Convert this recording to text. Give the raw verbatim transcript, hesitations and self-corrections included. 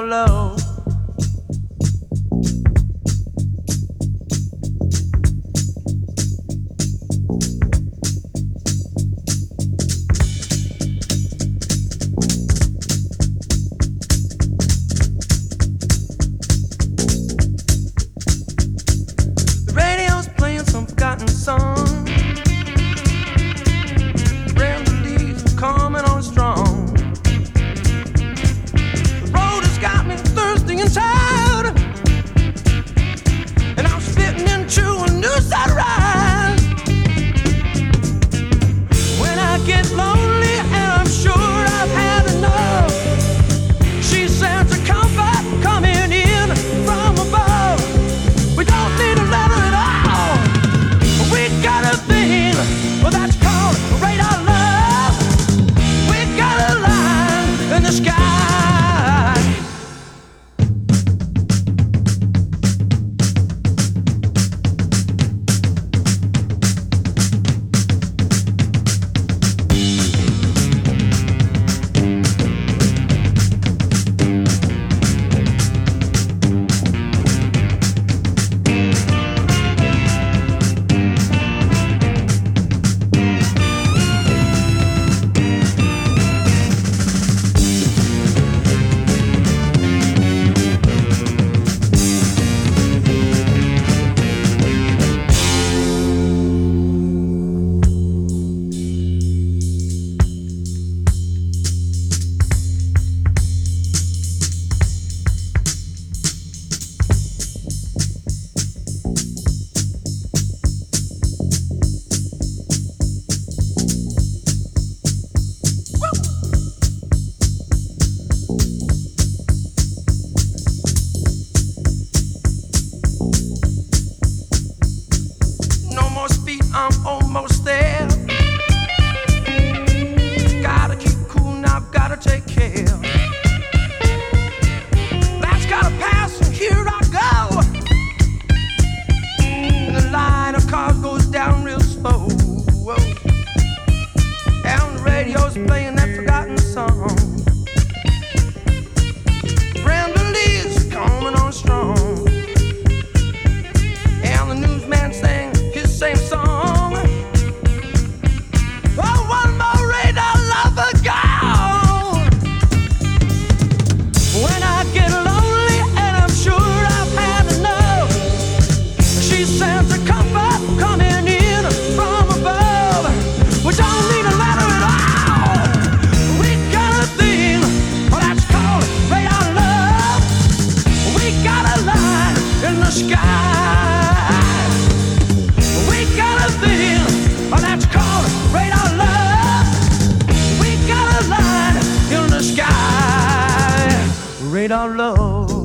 radar love. The radio's playing some forgotten song. Brand new leaves are coming on strong. The road has got me thirsty and tired, and I'm spitting into a new sunrise. When I get lonely and I'm sure I've had enough, she sends a comfort coming in from above. We don't need a letter at all. We got a thing, well that's called radar love. We got a line in the sky. No more speed, I'm almost there. Gotta keep cool now, gotta take care. That's gotta pass, and here I go. And the line of cars goes down real slow. And the radio's playing that forgotten song. Brand new leaves coming on strong. And the newsman sang his same song. Oh, one more radar lover gone. When I get lonely and I'm sure I've had enough, she sends a comfort coming in from above. We don't need a letter at all. We got a thing, well that's called radar love. We got a line in the sky. We got a thing, well that's called radar love. We got a line in the sky. Radar love.